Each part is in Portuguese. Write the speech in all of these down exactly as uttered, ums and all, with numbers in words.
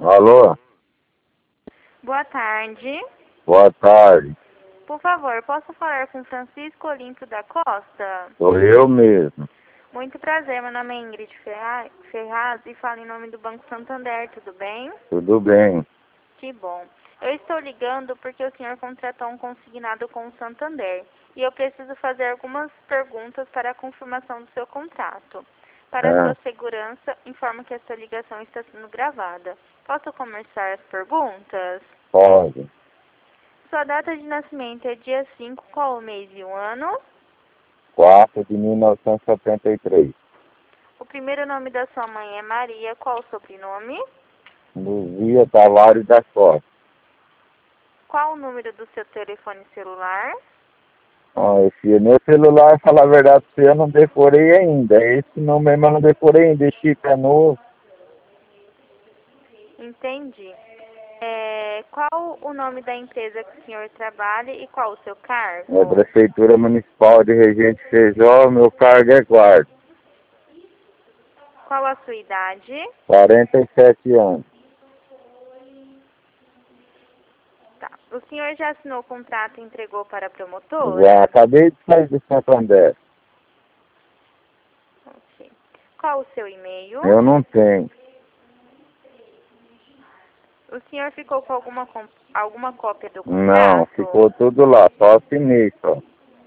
Alô? Boa tarde. Boa tarde. Por favor, posso falar com Francisco Olinto da Costa? Sou eu mesmo. Muito prazer, meu nome é Ingrid Ferra- Ferraz e falo em nome do Banco Santander, tudo bem? Tudo bem. Que bom. Eu estou ligando porque o senhor contratou um consignado com o Santander e eu preciso fazer algumas perguntas para a confirmação do seu contrato. Para É. sua segurança, informo que essa ligação está sendo gravada. Posso começar as perguntas? Pode. Sua data de nascimento é dia cinco, qual o mês e o ano? quatro de mil novecentos e setenta e três. O primeiro nome da sua mãe é Maria, qual o sobrenome? Luzia Tavares da Costa. Qual o número do seu telefone celular? Ó, esse meu celular, falar a verdade pra você, eu não decorei ainda. Esse não mesmo eu não decorei ainda. Esse chip é novo. Entendi. É, qual o nome da empresa que o senhor trabalha e qual o seu cargo? É Prefeitura Municipal de Regente Feijó, meu cargo é guarda. Qual a sua idade? quarenta e sete anos. Tá. O senhor já assinou o contrato e entregou para a promotora? Já acabei de sair do Santander. Ok. Qual o seu e-mail? Eu não tenho. O senhor ficou com alguma, com- alguma cópia do contrato? Não, ficou tudo lá, só assinei só.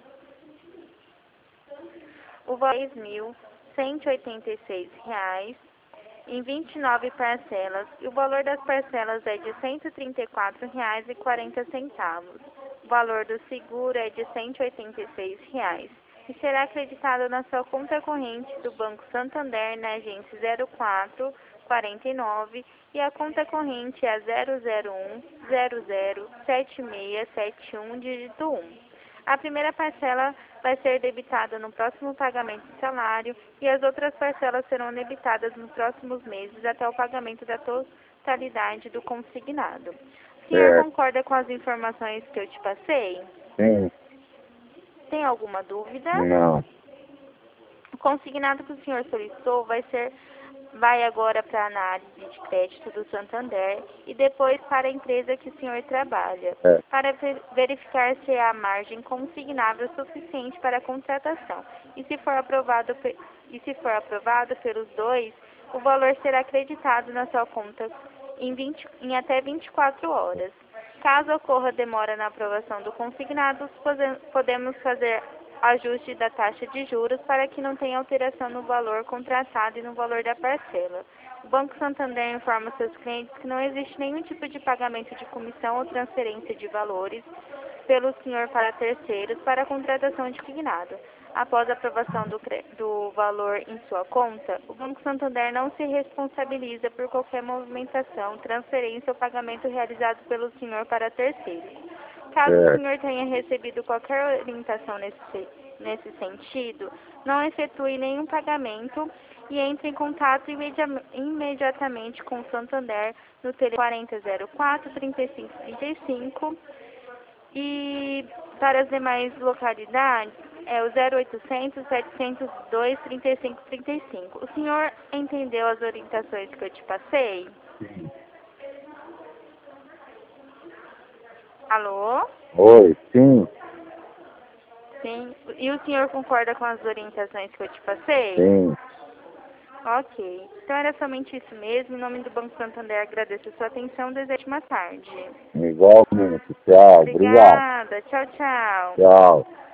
O valor é mil cento e oitenta e seis reais em vinte e nove parcelas e o valor das parcelas é de cento e trinta e quatro reais e quarenta centavos. O valor do seguro é de cento e oitenta e seis reais e será acreditado na sua conta corrente do Banco Santander na agência zero quatro quarenta e nove e a conta corrente é a zero zero um zero zero sete seis sete um dígito um. A primeira parcela vai ser debitada no próximo pagamento de salário e as outras parcelas serão debitadas nos próximos meses até o pagamento da totalidade do consignado. O senhor Certo. concorda com as informações que eu te passei? Sim. Tem alguma dúvida? Não. O consignado que o senhor solicitou vai ser vai agora para a análise de crédito do Santander e depois para a empresa que o senhor trabalha, É. para ver- verificar se há margem consignável suficiente para a contratação. E se for aprovado, pe- e se for aprovado pelos dois, o valor será acreditado na sua conta em, vinte, em até vinte e quatro horas. Caso ocorra demora na aprovação do consignado, pode- podemos fazer ajuste da taxa de juros para que não tenha alteração no valor contratado e no valor da parcela. O Banco Santander informa seus clientes que não existe nenhum tipo de pagamento de comissão ou transferência de valores pelo senhor para terceiros para a contratação de consignado. Após a aprovação do, cre- do valor em sua conta, o Banco Santander não se responsabiliza por qualquer movimentação, transferência ou pagamento realizado pelo senhor para terceiros. Caso o Certo. senhor tenha recebido qualquer orientação nesse, nesse sentido, não efetue nenhum pagamento e entre em contato imedia, imediatamente com o Santander no telefone quarenta zero quatro trinta e cinco trinta e cinco e para as demais localidades é o zero oitocentos, setecentos e dois, trinta e cinco trinta e cinco. O senhor entendeu as orientações que eu te passei? Sim. Alô? Oi, sim, Sim. E o senhor concorda com as orientações que eu te passei? sim. Ok. Então era somente isso mesmo. Em nome do Banco Santander, agradeço a sua atenção. Desejo uma tarde. Igualmente. Tchau, obrigado. Obrigada. Tchau, tchau. Tchau.